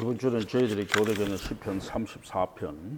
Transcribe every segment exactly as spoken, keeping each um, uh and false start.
이번 주는 저희들이 교대견의 시편 삼십사 편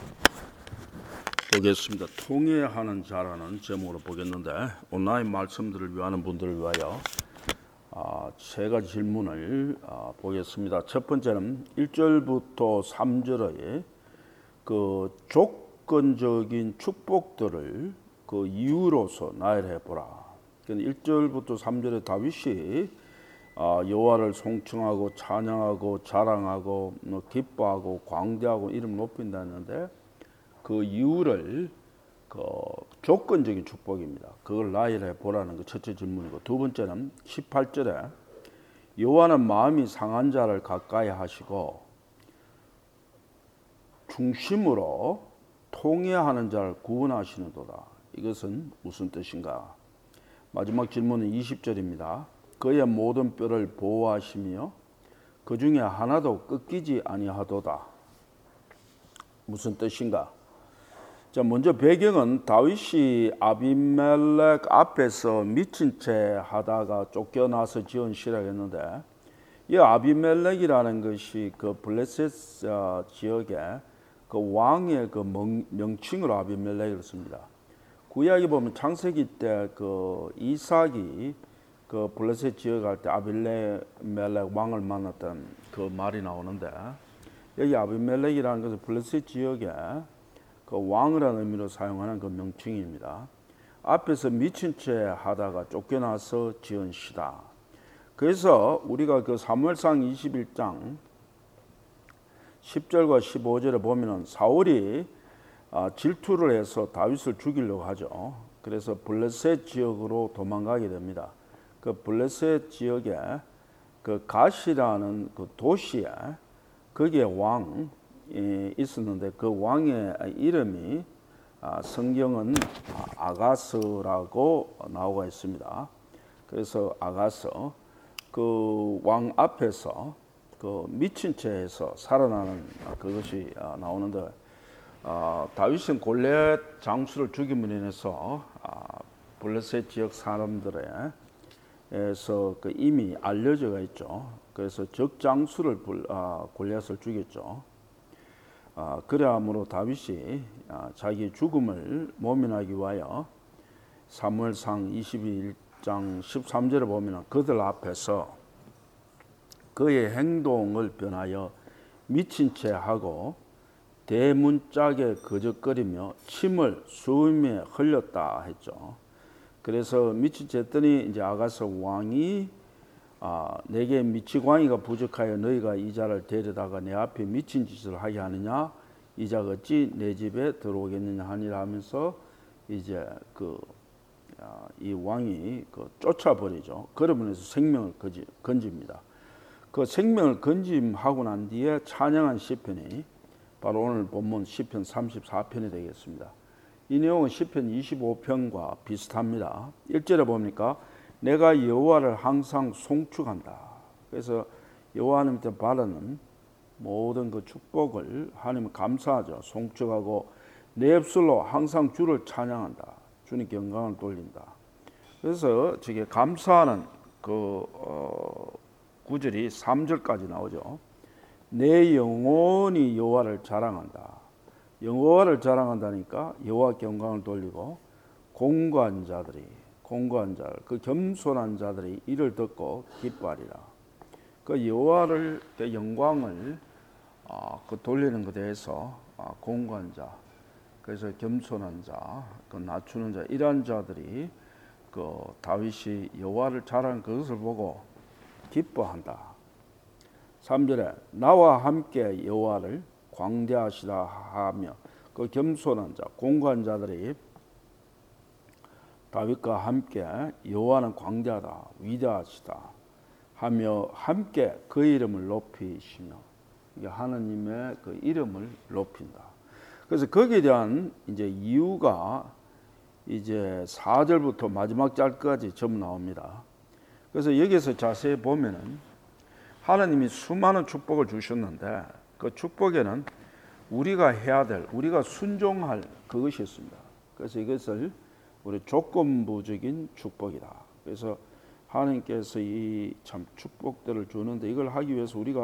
보겠습니다. 통회하는 자라는 제목으로 보겠는데, 온라인 말씀들을 위하는 분들을 위하여 아, 세 가지 질문을 아, 보겠습니다. 첫 번째는 일 절부터 삼 절의 그 조건적인 축복들을 그 이유로서 나열해 보라. 일 절부터 삼 절에 다윗이 아, 여호와를 송청하고 찬양하고 자랑하고 뭐 기뻐하고 광대하고 이름 높인다 했는데, 그 이유를 그 조건적인 축복입니다. 그걸 나열해 보라는 그 첫째 질문이고, 두 번째는 십팔 절에 여호와는 마음이 상한 자를 가까이 하시고 중심으로 통회하는 자를 구원하시는도다. 이것은 무슨 뜻인가? 마지막 질문은 이십 절입니다. 그의 모든 뼈를 보호하시며 그 중에 하나도 꺾이지 아니하도다. 무슨 뜻인가? 자, 먼저 배경은 다윗이 아비멜렉 앞에서 미친 채 하다가 쫓겨나서 지은 시라고 했는데, 이 아비멜렉이라는 것이 그 블레셋 지역의 그 왕의 그 명칭으로 아비멜렉을 씁니다. 구약에 보면 창세기 때 그 이삭이 그 블레셋 지역 갈 때 아비멜렉 왕을 만났던 그 말이 나오는데, 여기 아비멜렉이라는 것은 블레셋 지역의 그 왕이라는 의미로 사용하는 그 명칭입니다. 앞에서 미친 채 하다가 쫓겨나서 지은 시다. 그래서 우리가 그 사무엘상 이십일 장 십 절과 십오 절에 보면은 사울이 질투를 해서 다윗을 죽이려고 하죠. 그래서 블레셋 지역으로 도망가게 됩니다. 그 블레셋 지역에 그 갓이라는 그 도시에 거기에 왕이 있었는데, 그 왕의 이름이 성경은 아가스라고 나오고 있습니다. 그래서 아가스 그 왕 앞에서 그 미친 채에서 살아나는 그것이 나오는데, 다윗은 골리앗 장수를 죽임으로 인해서 블레셋 지역 사람들의 에서 그 이미 알려져가 있죠. 그래서 적장수를 아, 골리앗을 죽였죠. 아, 그러함으로 다윗이 아, 자기 죽음을 모면하기 위하여 사무엘상 이십일 장 십삼 절에 보면 그들 앞에서 그의 행동을 변하여 미친 채 하고 대문짝에 거적거리며 침을 수임에 흘렸다 했죠. 그래서 미친 채 했더니 이제 아가스 왕이 아, 내게 미치광이가 부족하여 너희가 이 자를 데려다가 내 앞에 미친 짓을 하게 하느냐? 이 자가 어찌 내 집에 들어오겠느냐 하니라 하면서 이제 그 이 왕이 그 쫓아버리죠. 그러면서 생명을 건집니다. 그 생명을 건짐하고 난 뒤에 찬양한 시편이 바로 오늘 본문 시편 삼십사 편이 되겠습니다. 이 내용은 시편 이십오 편과 비슷합니다. 일 절에 보니까 내가 여호와를 항상 송축한다. 그래서 여호와 하나님께 바라는 모든 그 축복을 하나님 감사하죠. 송축하고 내 입술로 항상 주를 찬양한다. 주님께 영광을 돌린다. 그래서 저게 감사하는 그 어, 구절이 삼 절까지 나오죠. 내 영혼이 여호와를 자랑한다. 여호와를 자랑한다니까 여호와께 영광을 돌리고 공고한 자들이 공고한 자, 그 겸손한 자들이 이를 듣고 기뻐하리라. 그 여호와를 그 영광을 아, 그 돌리는 것에 대해서 아, 공고한 자, 그래서 겸손한 자, 그 낮추는 자, 이러한 자들이 그 다윗이 여호와를 자랑한 그것을 보고 기뻐한다. 삼 절에 나와 함께 여호와를 광대하시다 하며 그 겸손한 자, 공고한 자들이 다윗과 함께 여호와는 광대하다, 위대하시다 하며 함께 그 이름을 높이시며, 이게 하나님의 그 이름을 높인다. 그래서 거기에 대한 이제 이유가 이제 사 절부터 마지막 절까지 전부 나옵니다. 그래서 여기서 자세히 보면은 하나님이 수많은 축복을 주셨는데, 그 축복에는 우리가 해야 될, 우리가 순종할 그것이 있습니다. 그래서 이것을 우리 조건부적인 축복이다. 그래서 하나님께서 이 참 축복들을 주는데, 이걸 하기 위해서 우리가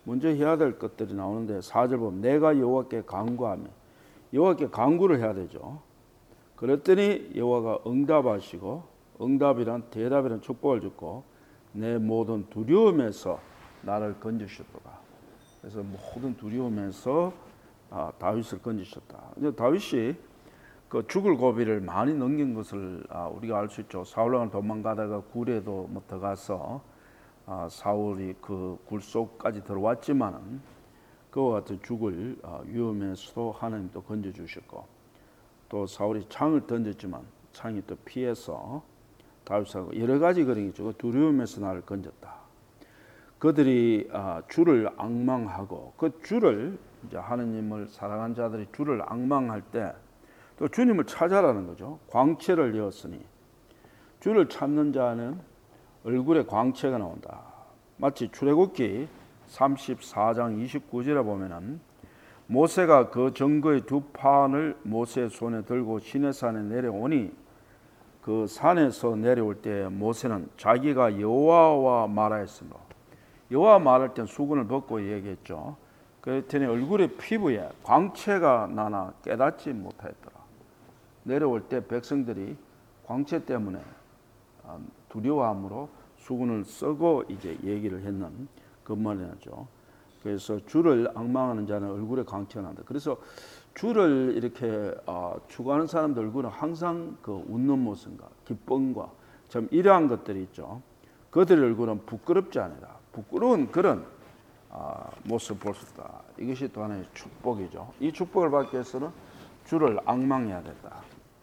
먼저 해야 될 것들이 나오는데 사 절 보면 내가 여호와께 간구하며 여호와께 간구를 해야 되죠. 그랬더니 여호와가 응답하시고 응답이란 대답이란 축복을 주고 내 모든 두려움에서 나를 건지셨도다. 그래서 모든 두려움에서 아, 다윗을 건지셨다. 이제 다윗이 그 죽을 고비를 많이 넘긴 것을 아, 우리가 알 수 있죠. 사울왕을 도망가다가 굴에도 뭐 들어가서 아, 사울이 그 굴 속까지 들어왔지만은 그와 같은 죽을 아, 위험에서도 하나님도 건져 주셨고 또 사울이 창을 던졌지만 창이 또 피해서 다윗하고 여러 가지 그런 게 있죠. 두려움에서 나를 건졌다. 그들이 아, 주를 앙망하고 그 주를 이제 하느님을 사랑한 자들이 주를 앙망할 때 또 주님을 찾아라는 거죠. 광채를 이었으니 주를 찾는 자는 얼굴에 광채가 나온다. 마치 출애굽기 삼십사 장 이십구 절에 보면은 모세가 그 증거의 두 판을 모세의 손에 들고 시내산에 내려오니 그 산에서 내려올 때 모세는 자기가 여호와와 말하였으므로 여호와 말할 땐 수건을 벗고 얘기했죠. 그랬더니 얼굴의 피부에 광채가 나나 깨닫지 못하였더라. 내려올 때 백성들이 광채 때문에 두려워함으로 수건을 쓰고 이제 얘기를 했는 그 말이죠. 그래서 주를 앙망하는 자는 얼굴에 광채가 난다. 그래서 주를 이렇게 어, 추구하는 사람들 얼굴은 항상 그 웃는 모습과 기쁨과 참 이러한 것들이 있죠. 그들의 얼굴은 부끄럽지 않으라. 부끄러운 그런 어, 모습을 볼 수 있다. 이것이 또 하나의 축복이죠. 이 축복을 받기 위해서는 주를 앙망해야 된다.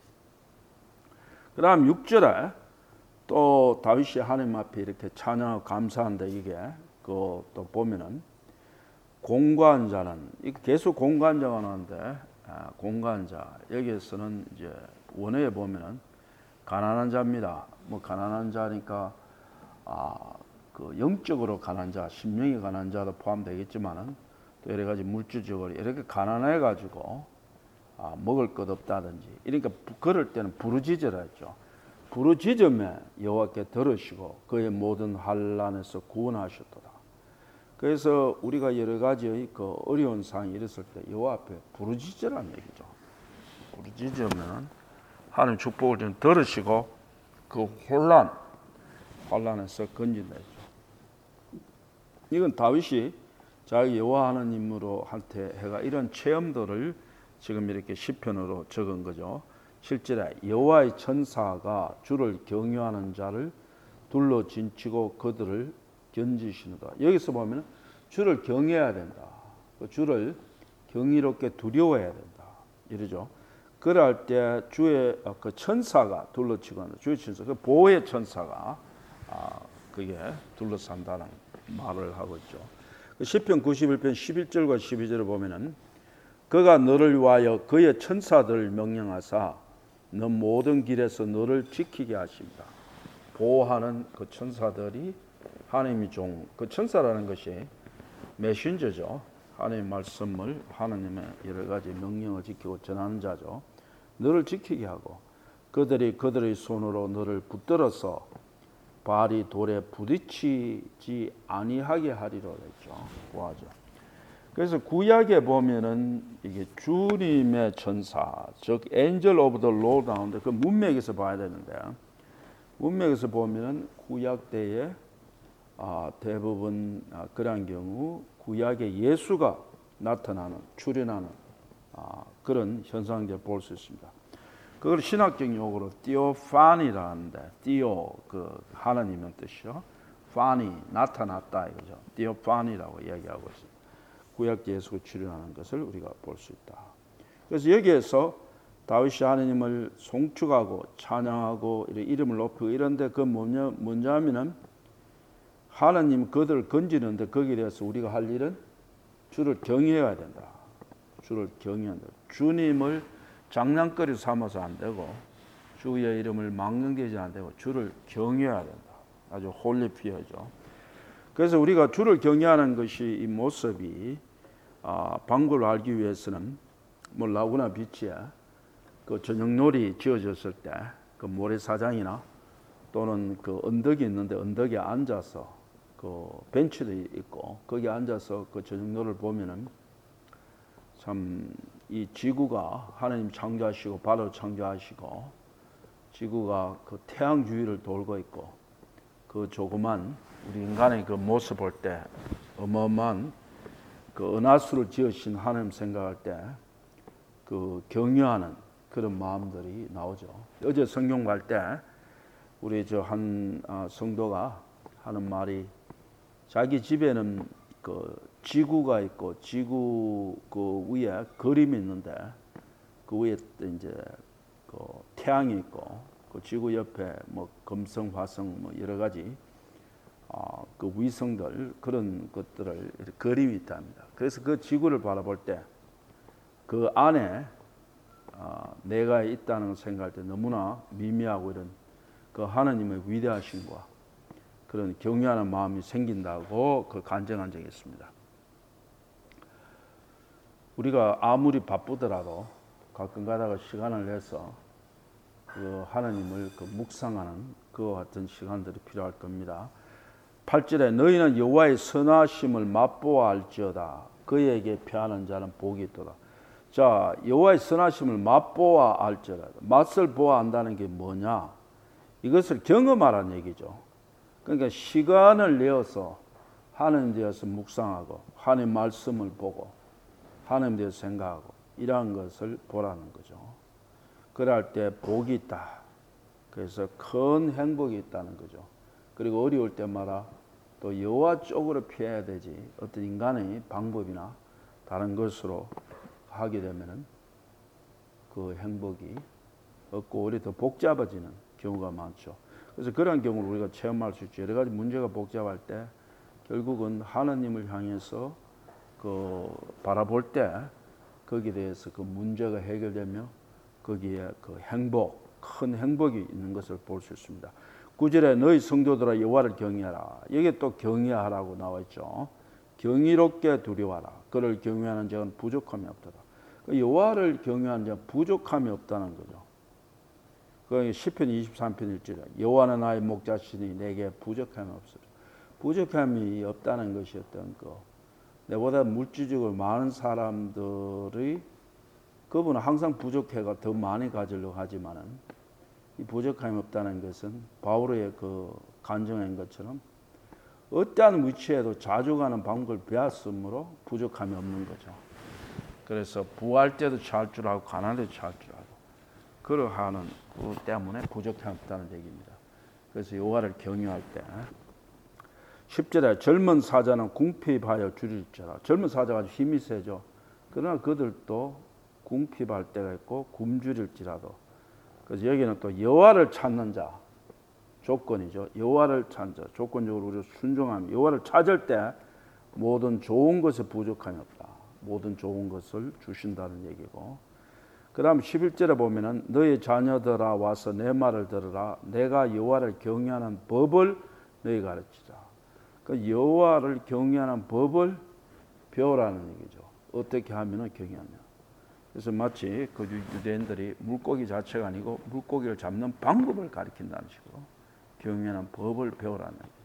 그 다음 육 절에 또 다윗이 하나님 앞에 이렇게 찬양하고 감사한데 이게 그 또 보면은 공고한 자는 계속 공고한 자가 나오는데 아, 공고한 자 여기에서는 이제 원어에 보면은 가난한 자입니다. 뭐 가난한 자니까 아, 그 영적으로 가난한 자, 심령이 가난한 자도 포함되겠지만은 또 여러 가지 물질적으로 이렇게 가난해 가지고 아, 먹을 것 없다든지 이러니까 그럴 때는 부르짖으라 했죠. 부르짖음에 여호와께 들으시고 그의 모든 환난에서 구원하셨도다. 그래서 우리가 여러 가지의 그 어려운 상황이 일었을 때 여호와 앞에 부르짖으라는 얘기죠. 부르짖으면 하나님 축복을 좀 들으시고 그 혼란, 환난에서 건진다 했죠. 이건 다윗이 자기 여호와 하나님으로 할 때 해가 이런 체험들을 지금 이렇게 시편으로 적은 거죠. 실제로 여호와의 천사가 주를 경유하는 자를 둘러 진치고 그들을 견지시는다. 여기서 보면 주를 경외해야 된다. 주를 경이롭게 두려워해야 된다. 이러죠. 그럴 때 주의 그 천사가 둘러치고 한다. 주의 천사, 그 보호의 천사가 아, 그게 둘러싼다는 말을 하고 있죠. 시편 구십일 편 십일 절과 십이 절을 보면은 그가 너를 위하여 그의 천사들을 명령하사 너 모든 길에서 너를 지키게 하십니다. 보호하는 그 천사들이 하나님의 종, 그 천사라는 것이 메신저죠. 하나님의 말씀을 하나님의 여러 가지 명령을 지키고 전하는 자죠. 너를 지키게 하고 그들이 그들의 손으로 너를 붙들어서 발이 돌에 부딪히지 아니하게 하리라 했죠. 구하죠. 그래서 구약에 보면은 이게 주님의 천사, 즉 angel of the Lord 나오는데 그 문맥에서 봐야 되는데 문맥에서 보면은 구약 때에 아, 대부분 아, 그런 경우 구약에 예수가 나타나는 출현하는 아, 그런 현상들 볼 수 있습니다. 그걸 신학적 용어로 디오파니라는데 디오 그 하나님의 뜻이요, 파니 나타났다 이거죠. 디오파니라고 이야기하고 있습니다. 구약 예수가 출현하는 것을 우리가 볼 수 있다. 그래서 여기에서 다윗이 하나님을 송축하고 찬양하고 이름을 높이고 이런데 그 뭐냐 뭐냐면은 하나님 그들을 건지는데 거기에 대해서 우리가 할 일은 주를 경외해야 된다. 주를 경외한다. 주님을 장난거리 삼아서 안 되고 주의 이름을 망령되지 안 되고 주를 경외해야 된다. 아주 홀리피어죠. 그래서 우리가 주를 경외하는 것이 이 모습이 아, 방구를 알기 위해서는 뭐 라구나 비치에 그 저녁놀이 지어졌을 때 그 모래사장이나 또는 그 언덕이 있는데 언덕에 앉아서 그 그 벤치도 있고 거기 앉아서 그 저녁노를 보면은 참 이 지구가 하나님 창조하시고 바로 창조하시고 지구가 그 태양 주위를 돌고 있고 그 조그만 우리 인간의 그 모습 볼 때 어마어마한 그 은하수를 지으신 하나님 생각할 때 그 경외하는 그런 마음들이 나오죠. 어제 성경 갈 때 우리 저 한 성도가 하는 말이 자기 집에는 그 지구가 있고 지구 그 위에 그림이 있는데 그 위에 이제 그 태양이 있고 그 지구 옆에 뭐 금성, 화성 뭐 여러 가지 어, 그 위성들 그런 것들을 그림이 있답니다. 그래서 그 지구를 바라볼 때 그 안에 어, 내가 있다는 걸 생각할 때 너무나 미미하고 이런 그 하나님의 위대하심과 그런 경외하는 마음이 생긴다고 그 간증한 적이 있습니다. 우리가 아무리 바쁘더라도 가끔 가다가 시간을 내서 그 하나님을 그 묵상하는 그와 같은 시간들이 필요할 겁니다. 팔 절에 너희는 여호와의 선하심을 맛보아 알지어다. 그에게 피하는 자는 복이 있도다. 자, 여호와의 선하심을 맛보아 알지어다. 맛을 보아 안다는 게 뭐냐? 이것을 경험하라는 얘기죠. 그러니까 시간을 내어서 하나님 대해서 묵상하고 하나님 말씀을 보고 하나님 대해서 생각하고 이러한 것을 보라는 거죠. 그럴 때 복이 있다. 그래서 큰 행복이 있다는 거죠. 그리고 어려울 때마다 또 여호와 쪽으로 피해야 되지 어떤 인간의 방법이나 다른 것으로 하게 되면은 그 행복이 없고 오히려 더 복잡해지는 경우가 많죠. 그래서 그런 경우를 우리가 체험할 수 있죠. 여러 가지 문제가 복잡할 때 결국은 하나님을 향해서 그 바라볼 때 거기에 대해서 그 문제가 해결되며 거기에 그 행복, 큰 행복이 있는 것을 볼 수 있습니다. 구 절에 너희 성도들아 여호와를 경외하라. 여기에 또 경외하라고 나와 있죠. 경이롭게 두려워하라. 그를 경외하는 자는 부족함이 없도다. 여호와를 경외하는 자는 부족함이 없다는 거죠. 그 시편 이십삼 편 일 절에 여호와는 나의 목자시니 내게 부족함이 없으리라. 부족함이 없다는 것이 어떤 거 내보다 물질적으로 많은 사람들이 그분은 항상 부족해가 더 많이 가지려고 하지만은 이 부족함이 없다는 것은 바울의 그 간증한 것처럼 어떠한 위치에도 자주 가는 방법을 배웠으므로 부족함이 없는 거죠. 그래서 부할 때도 잘 줄 알고 가난할 때도 잘 줄 알고 그러하는 그 때문에 부족함이 없다는 얘기입니다. 그래서 여호와를 경외할 때 십 절에 젊은 사자는 궁핍하여 줄일지라. 젊은 사자가 아주 힘이 세죠. 그러나 그들도 궁핍할 때가 있고 굶주릴지라도. 그래서 여기는 또 여호와를 찾는 자 조건이죠. 여호와를 찾는 자 조건적으로 우리가 순종하면 여호와를 찾을 때 모든 좋은 것에 부족함이 없다. 모든 좋은 것을 주신다는 얘기고. 그 다음 십일 절에 보면은 너희 자녀들아 와서 내 말을 들으라. 내가 여호와를 경외하는 법을 너희가 가르치자. 그 여호와를 경외하는 법을 배우라는 얘기죠. 어떻게 하면은 경외하냐. 그래서 마치 그 유대인들이 물고기 자체가 아니고 물고기를 잡는 방법을 가르친다는 식으로 경외하는 법을 배우라는 얘기죠.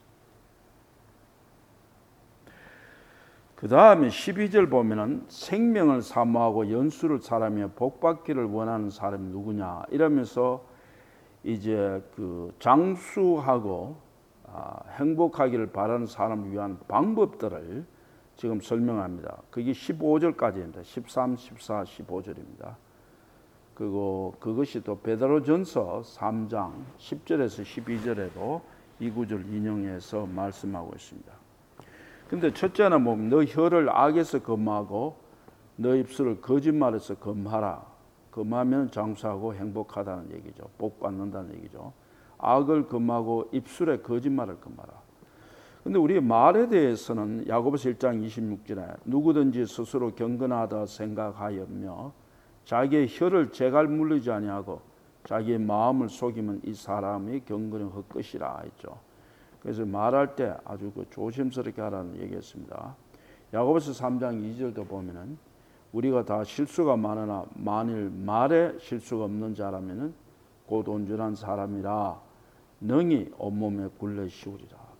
그 다음에 십이 절 보면은 생명을 사모하고 연수를 사랑하며 복받기를 원하는 사람이 누구냐 이러면서 이제 그 장수하고 아, 행복하기를 바라는 사람을 위한 방법들을 지금 설명합니다. 그게 십오 절까지입니다. 십삼, 십사, 십오 절입니다. 그리고 그것이 또 베드로전서 삼 장 십 절에서 십이 절에도 이 구절 인용해서 말씀하고 있습니다. 근데 첫째는 뭐 너 혀를 악에서 금하고 너 입술을 거짓말에서 금하라. 금하면 장수하고 행복하다는 얘기죠. 복 받는다는 얘기죠. 악을 금하고 입술에 거짓말을 금하라. 근데 우리 말에 대해서는 야고보서 일 장 이십육 절에 누구든지 스스로 경건하다 생각하였며 자기의 혀를 재갈 물리지 아니하고 자기의 마음을 속이면 이 사람이 경건이 헛것이라 했죠. 그래서 말할 때 아주 그 조심스럽게 하라는 얘기했습니다. 야고보서 삼 장 이 절도 보면은 우리가 다 실수가 많으나 만일 말에 실수가 없는 자라면은 곧 온전한 사람이라 능히 온몸에 굴레 씌우리라.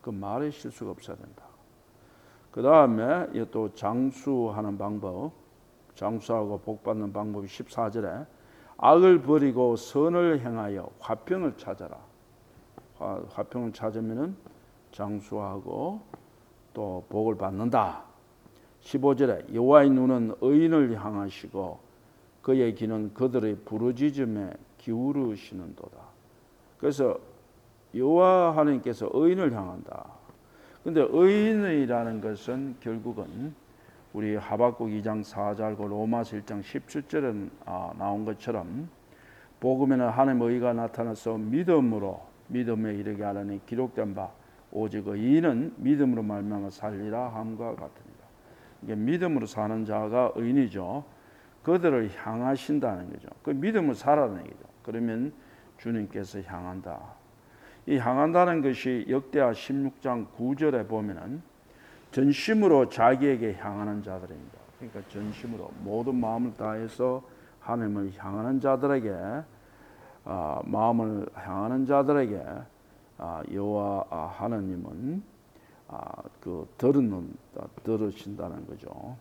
그 말에 실수가 없어야 된다. 그 다음에 또 장수하는 방법, 장수하고 복받는 방법이 십사 절에 악을 버리고 선을 행하여 화평을 찾아라. 화, 화평을 찾으면은 장수하고 또 복을 받는다. 십오 절에 여호와의 눈은 의인을 향하시고 그의 귀는 그들의 부르짖음에 기울으시는도다. 그래서 여호와 하나님께서 의인을 향한다. 근데 의인이라는 것은 결국은 우리 하박국 이 장 사 절과 로마서 일 장 십칠 절에 나온 것처럼 복음에는 하나님의 의가 나타나서 믿음으로 믿음에 이르게 하려니 기록된 바 오직 의인은 믿음으로 말미암아 살리라 함과 같으니라. 이게 믿음으로 사는 자가 의인이죠. 그들을 향하신다는 거죠. 그 믿음으로 살아라는 얘기죠. 그러면 주님께서 향한다. 이 향한다는 것이 역대하 십육 장 구 절에 보면은 전심으로 자기에게 향하는 자들입니다. 그러니까 전심으로 모든 마음을 다해서 하나님을 향하는 자들에게 아, 마음을 향하는 자들에게 아, 여호와 하나님은 아, 그 들은 들으신다는 거죠.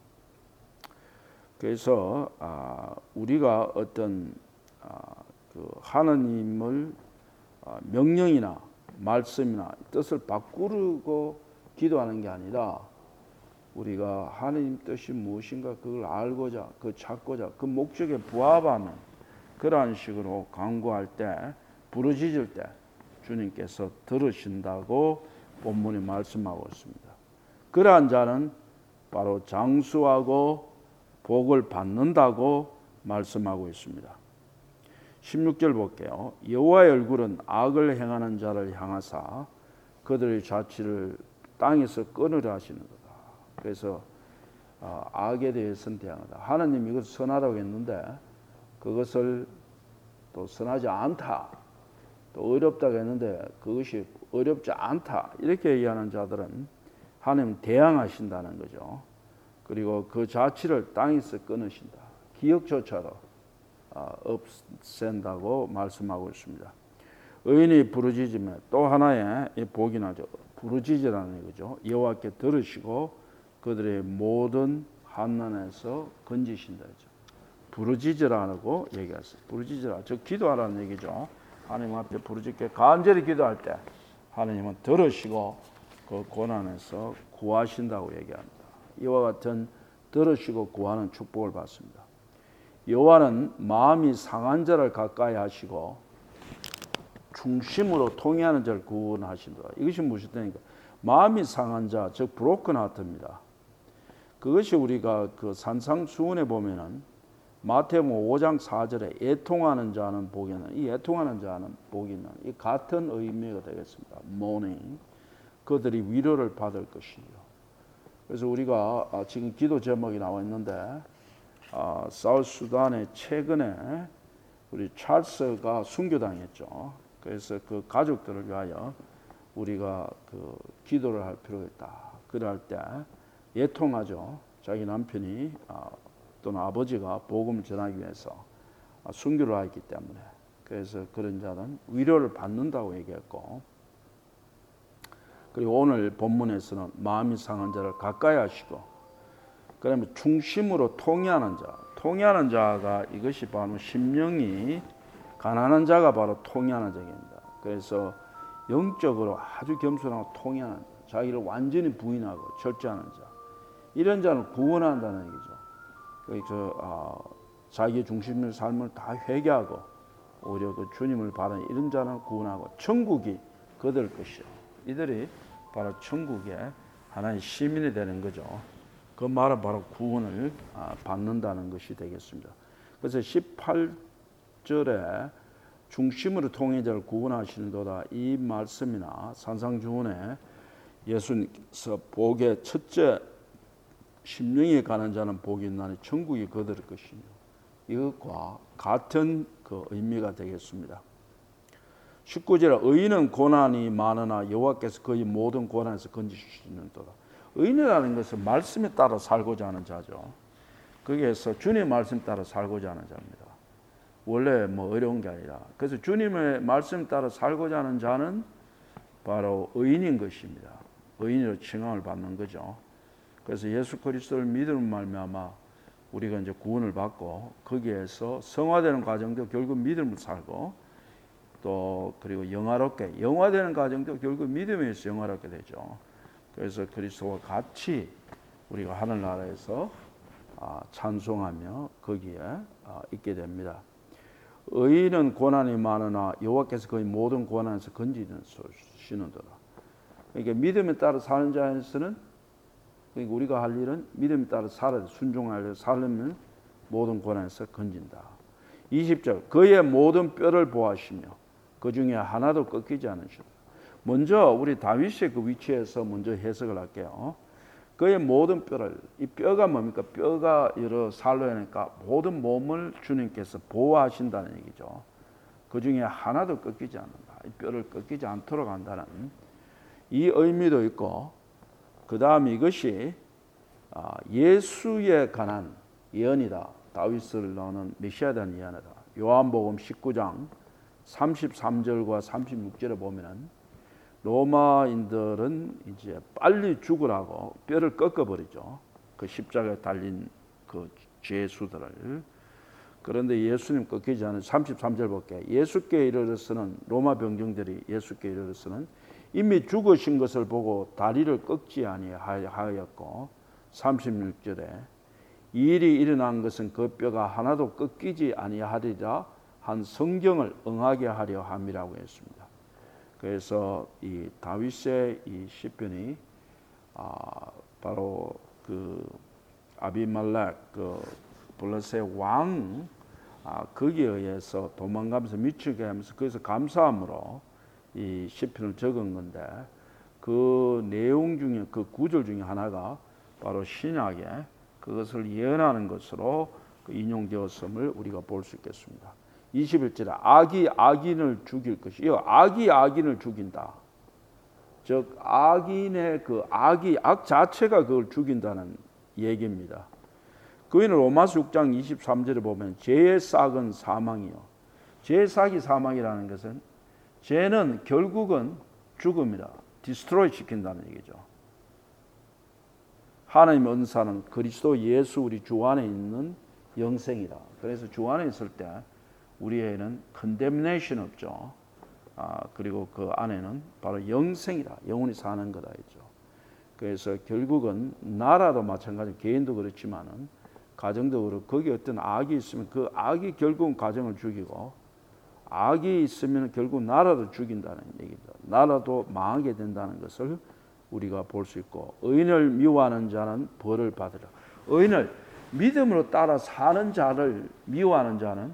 그래서 아, 우리가 어떤 아, 그 하나님을 아, 명령이나 말씀이나 뜻을 바꾸고 기도하는 게 아니라 우리가 하나님 뜻이 무엇인가 그걸 알고자 그 찾고자 그 목적에 부합하는 그러한 식으로 간구할 때 부르짖을 때 주님께서 들으신다고 본문이 말씀하고 있습니다. 그러한 자는 바로 장수하고 복을 받는다고 말씀하고 있습니다. 십육 절 볼게요. 여호와의 얼굴은 악을 행하는 자를 향하사 그들의 자취를 땅에서 끊으려 하시는도다. 그래서 어, 악에 대해서는 대항하다. 하나님이 이것을 선하다고 했는데 그것을 또 선하지 않다. 또 어렵다고 했는데 그것이 어렵지 않다. 이렇게 얘기하는 자들은 하나님 대항하신다는 거죠. 그리고 그 자취를 땅에서 끊으신다. 기억조차도 어, 없앤다고 말씀하고 있습니다. 의인이 부르짖으면 또 하나의 복이 나죠. 부르짖으라는 거죠. 여호와께 들으시고 그들의 모든 환난에서 건지신다. 부르짖으라고 얘기했어요. 부르짖으라. 즉 기도하라는 얘기죠. 하나님 앞에 부르짖게 간절히 기도할 때 하나님은 들으시고 그 고난에서 구하신다고 얘기합니다. 이와 같은 들으시고 구하는 축복을 받습니다. 여호와는 마음이 상한 자를 가까이 하시고 중심으로 통회하는 자를 구원하신다. 이것이 무엇이 되니까 마음이 상한 자, 즉 브로큰 하트입니다. 그것이 우리가 그 산상수훈에 보면은 마태복음 오 장 사 절에 애통하는 자는 복이 있는, 이 애통하는 자는 복이 있는 이 같은 의미가 되겠습니다. mourning, 그들이 위로를 받을 것이요. 그래서 우리가 지금 기도 제목이 나와 있는데 아, 사우스수단에 최근에 우리 찰스가 순교당했죠. 그래서 그 가족들을 위하여 우리가 그 기도를 할 필요가 있다. 그럴 때 애통하죠. 자기 남편이 아, 또는 아버지가 복음을 전하기 위해서 순교를 하였기 때문에 그래서 그런 자는 위로를 받는다고 얘기했고 그리고 오늘 본문에서는 마음이 상한 자를 가까이 하시고 그다음에 중심으로 통회하는 자 통회하는 자가 이것이 바로 심령이 가난한 자가 바로 통회하는 자입니다. 그래서 영적으로 아주 겸손하고 통회하는 자 자기를 완전히 부인하고 절제하는 자 이런 자는 구원한다는 얘기죠. 그래서 어, 자기의 중심의 삶을 다 회개하고 오히려 그 주님을 바라는 이런 자는 구원하고 천국이 그들 것이요. 이들이 바로 천국의 하나의 시민이 되는 거죠. 그 말은 바로 구원을 받는다는 것이 되겠습니다. 그래서 십팔 절에 중심으로 통해자를 구원하시는도다 이 말씀이나 산상주훈에 예수님께서 복의 첫째 심령에 가는 자는 복이 있나니 천국이 그들의 것이며 이것과 같은 그 의미가 되겠습니다. 십구 절에 의인은 고난이 많으나 여호와께서 그의 모든 고난에서 건지시는도다. 의인이라는 것은 말씀에 따라 살고자 하는 자죠. 거기에서 주님의 말씀 따라 살고자 하는 자입니다. 원래 뭐 어려운 게 아니라 그래서 주님의 말씀 따라 살고자 하는 자는 바로 의인인 것입니다. 의인으로 칭함을 받는 거죠. 그래서 예수 그리스도를 믿음으로 말미암아 우리가 이제 구원을 받고 거기에서 성화되는 과정도 결국 믿음으로 살고 또 그리고 영화롭게 영화되는 과정도 결국 믿음에서 영화롭게 되죠. 그래서 그리스도와 같이 우리가 하늘나라에서 찬송하며 거기에 있게 됩니다. 의인은 고난이 많으나 여호와께서 그의 모든 고난에서 건지시는도다. 그러니까 믿음에 따라 사는 자에서는 그러니까 우리가 할 일은 믿음에 따라 살아야 순종하려 살려면 모든 고난에서 건진다. 이십 절 그의 모든 뼈를 보하시며 그 중에 하나도 꺾이지 않으시다. 먼저 우리 다윗의 그 위치에서 먼저 해석을 할게요. 그의 모든 뼈를, 이 뼈가 뭡니까? 뼈가 여러 살로 하니까 모든 몸을 주님께서 보호하신다는 얘기죠. 그 중에 하나도 꺾이지 않는다. 이 뼈를 꺾이지 않도록 한다는 이 의미도 있고, 그 다음 이것이 예수에 관한 예언이다. 다윗을 나오는 메시아에 대한 예언이다. 요한복음 십구 장 삼십삼 절과 삼십육 절에 보면은 로마인들은 이제 빨리 죽으라고 뼈를 꺾어버리죠. 그 십자가에 달린 그 죄수들을. 그런데 예수님 꺾이지 않은 삼십삼 절 볼게요. 예수께 이르러서는 로마 병정들이 예수께 이르러서는 이미 죽으신 것을 보고 다리를 꺾지 아니하였고 삼십육 절에 이 일이 일어난 것은 그 뼈가 하나도 꺾이지 아니하리라 한 성경을 응하게 하려 함이라고 했습니다. 그래서 이 다윗의 이 시편이 아, 바로 그 아비멜렉 그 블레셋 왕 아, 거기에 의해서 도망가면서 미치게 하면서 거기서 감사함으로 이 시편을 적은 건데 그 내용 중에 그 구절 중에 하나가 바로 신약에 그것을 예언하는 것으로 그 인용되었음을 우리가 볼 수 있겠습니다. 이십일 절에 악이 악인을 죽일 것이요 악이 악인을 죽인다. 즉 악인의 그 악이 악 자체가 그걸 죽인다는 얘기입니다. 그이는 로마서 육 장 이십삼 절에 보면 죄의 싹은 사망이요. 죄의 싹이 사망이라는 것은 죄는 결국은 죽음이다. 디스트로이 시킨다는 얘기죠. 하나님의 은사는 그리스도 예수 우리 주 안에 있는 영생이다. 그래서 주 안에 있을 때 우리에게는 condemnation 없죠. 아, 그리고 그 안에는 바로 영생이다. 영원히 사는 거다 있죠. 그래서 결국은 나라도 마찬가지로 개인도 그렇지만은 가정도 그렇고 거기에 어떤 악이 있으면 그 악이 결국은 가정을 죽이고 악이 있으면 결국 나라도 죽인다는 얘기입니다. 나라도 망하게 된다는 것을 우리가 볼 수 있고 의인을 미워하는 자는 벌을 받으라. 의인을 믿음으로 따라 사는 자를 미워하는 자는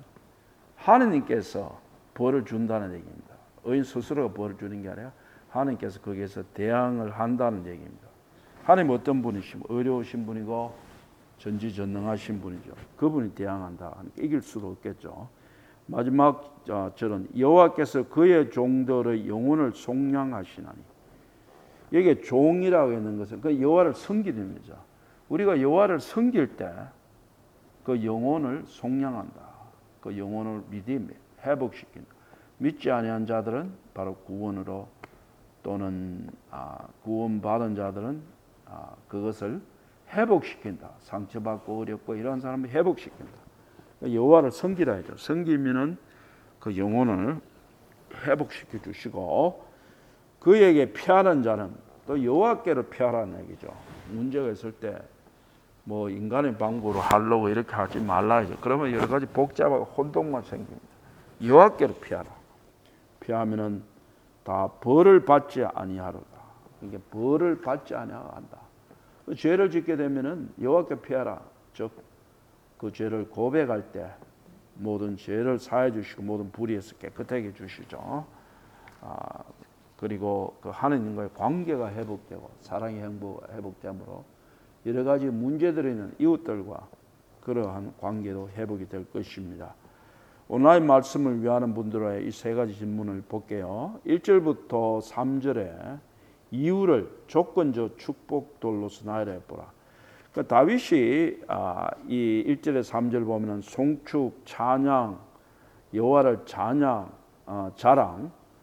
하느님께서 벌을 준다는 얘기입니다. 의인 스스로가 벌을 주는 게 아니라 하느님께서 거기에서 대항을 한다는 얘기입니다. 하나님 어떤 분이시고 의로우신 분이고 전지전능하신 분이죠. 그분이 대항한다. 이길 수도 없겠죠. 마지막 절은 여호와께서 그의 종들의 영혼을 속량하시나니. 여기에 종이라고 있는 것은 그 여호와를 섬기는 거죠. 우리가 여호와를 섬길 때 그 영혼을 속량한다. 그 영혼을 믿음에 회복시킨다. 믿지 아니한 자들은 바로 구원으로 또는 아, 구원받은 자들은 아, 그것을 회복시킨다. 상처받고 어렵고 이런 사람을 회복시킨다. 여호와를 섬기라 하죠. 섬기면은 그 영혼을 회복시켜 주시고 그에게 피하는 자는 또 여호와께로 피하라는 얘기죠. 문제가 있을 때 뭐 인간의 방법으로 하려고 이렇게 하지 말라 하죠. 그러면 여러 가지 복잡하고 혼동만 생깁니다. 여호와께로 피하라. 피하면은 다 벌을 받지 아니하리라. 이게 벌을 받지 아니한다. 죄를 짓게 되면은 여호와께 피하라. 즉 그 죄를 고백할 때 모든 죄를 사해 주시고 모든 불의에서 깨끗하게 주시죠. 아, 그리고 그 하느님과의 관계가 회복되고 사랑이 회복되므로 여러 가지 문제들이 있는 이웃들과 그러한 관계도 회복이 될 것입니다. 온라인 말씀을 위하는 분들의 이 세 가지 질문을 볼게요. 일 절부터 삼 절에 이유를 조건적 축복돌로서 나열해 보라. 그러니까 다윗이 아, 이 일 절에 삼 절 보면은 송축, 찬양, 여호와를 찬양, 어, 자랑,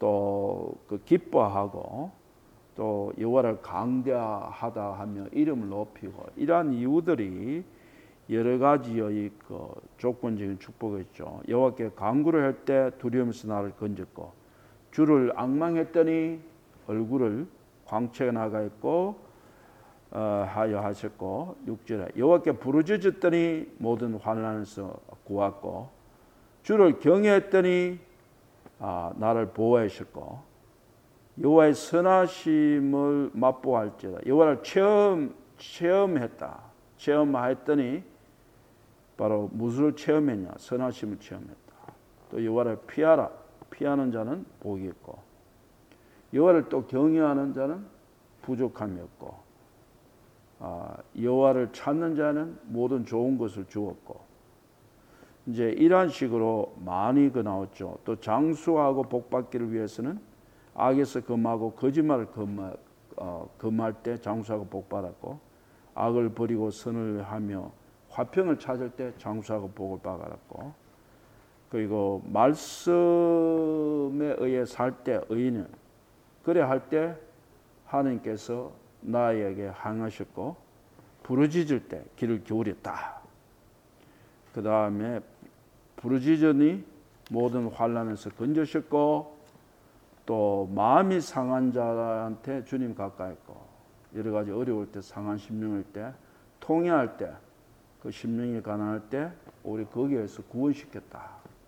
또 그 기뻐하고 또 여호와를 강대하다 하며 이름을 높이고 이러한 이유들이 여러 가지의 그 조건적인 축복이죠. 여호와께 간구를 할 때 두려움에서 나를 건졌고 주를 앙망했더니 얼굴을 광채가 나가 있고 어, 하여 하셨고 육 절에 여호와께 부르짖었더니 모든 환난에서 구하고 주를 경외했더니 아, 나를 보호하셨고 여호와의 선하심을 맛보할지어다. 여호와를 체험 체험했다. 체험하였더니 바로 무엇을 체험했냐? 선하심을 체험했다. 또 여호와를 피하라. 피하는 자는 복이 있고 여호와를 또 경외하는 자는 부족함이 없고 아, 여호와를 찾는 자는 모든 좋은 것을 주었고 이제 이러한 식으로 많이 그 나왔죠. 또 장수하고 복받기를 위해서는 악에서 금하고 거짓말을 금하, 어, 금할 때 장수하고 복받았고 악을 버리고 선을 하며 화평을 찾을 때 장수하고 복을 받았고 그리고 말씀에 의해 살 때 의인은 그래 할 때 하나님께서 나에게 항하셨고 부르짖을 때 귀를 기울였다. 그 다음에 부르짖으니 모든 환난에서 건져셨고 또 마음이 상한 자한테 주님 가까이 있고 여러 가지 어려울 때 상한 심령일 때 통회할 때 그 심령이 가난할 때 우리 거기에서 구원시켰다.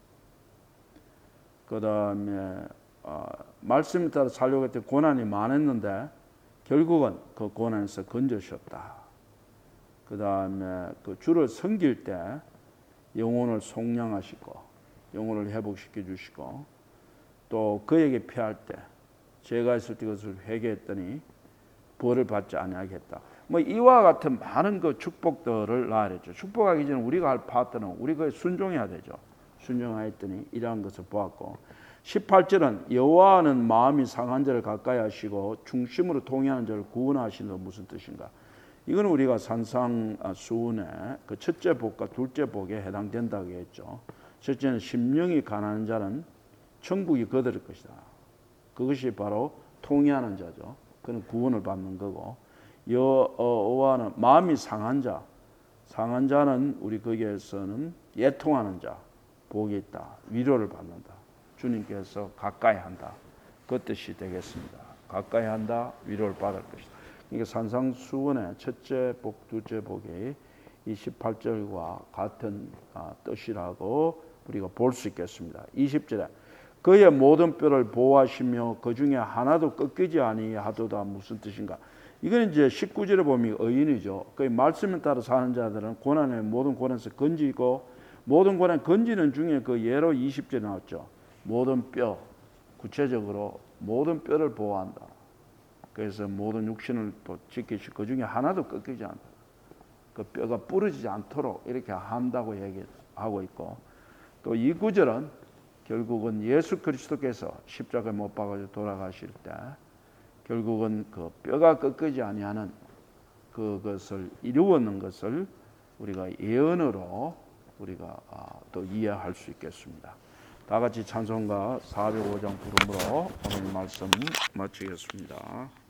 그 다음에 어, 말씀에 따라 살려고 했을 때 고난이 많았는데 결국은 그 고난에서 건져셨다. 그 다음에 그 주를 섬길 때 영혼을 속량하시고 영혼을 회복시켜 주시고 또 그에게 피할 때 죄가 있을 때 그것을 회개했더니 벌을 받지 아니하겠다. 뭐 이와 같은 많은 그 축복들을 나열했죠. 축복하기 전에 우리가 할 파트는 우리 그 순종해야 되죠. 순종하였더니 이러한 것을 보았고 십팔 절은 여호와는 마음이 상한 자를 가까이 하시고 중심으로 통회하는 자를 구원하시는 건 무슨 뜻인가? 이건 우리가 산상수훈의 그 첫째 복과 둘째 복에 해당된다고 했죠. 첫째는 심령이 가난한 자는 천국이 거둘 것이다. 그것이 바로 통회하는 자죠. 그는 구원을 받는 거고 여호와는 마음이 상한 자, 상한 자는 우리 거기에서는 예통하는 자, 복이 있다. 위로를 받는다. 주님께서 가까이 한다. 그 뜻이 되겠습니다. 가까이 한다. 위로를 받을 것이다. 그러니까 산상수훈의 첫째 복, 둘째 복이 이 십팔 절과 같은 뜻이라고 우리가 볼 수 있겠습니다. 이십 절에 그의 모든 뼈를 보호하시며 그 중에 하나도 꺾이지 아니하도다. 무슨 뜻인가? 이건 이제 십구 절에 보면 의인이죠. 그 말씀에 따라 사는 자들은 고난의 모든 고난에서 건지고 모든 고난 건지는 중에 그 예로 이십 절에 나왔죠. 모든 뼈, 구체적으로 모든 뼈를 보호한다. 그래서 모든 육신을 또 지키시고 그 중에 하나도 꺾이지 않다. 그 뼈가 부러지지 않도록 이렇게 한다고 얘기하고 있고 또 이 구절은 결국은 예수 그리스도께서 십자가에 못 박아서 돌아가실 때 결국은 그 뼈가 꺾이지 아니하는 그것을 이루었는 것을 우리가 예언으로 우리가 또 이해할 수 있겠습니다. 다 같이 찬송가 사백오 장 부름으로 오늘 말씀 마치겠습니다.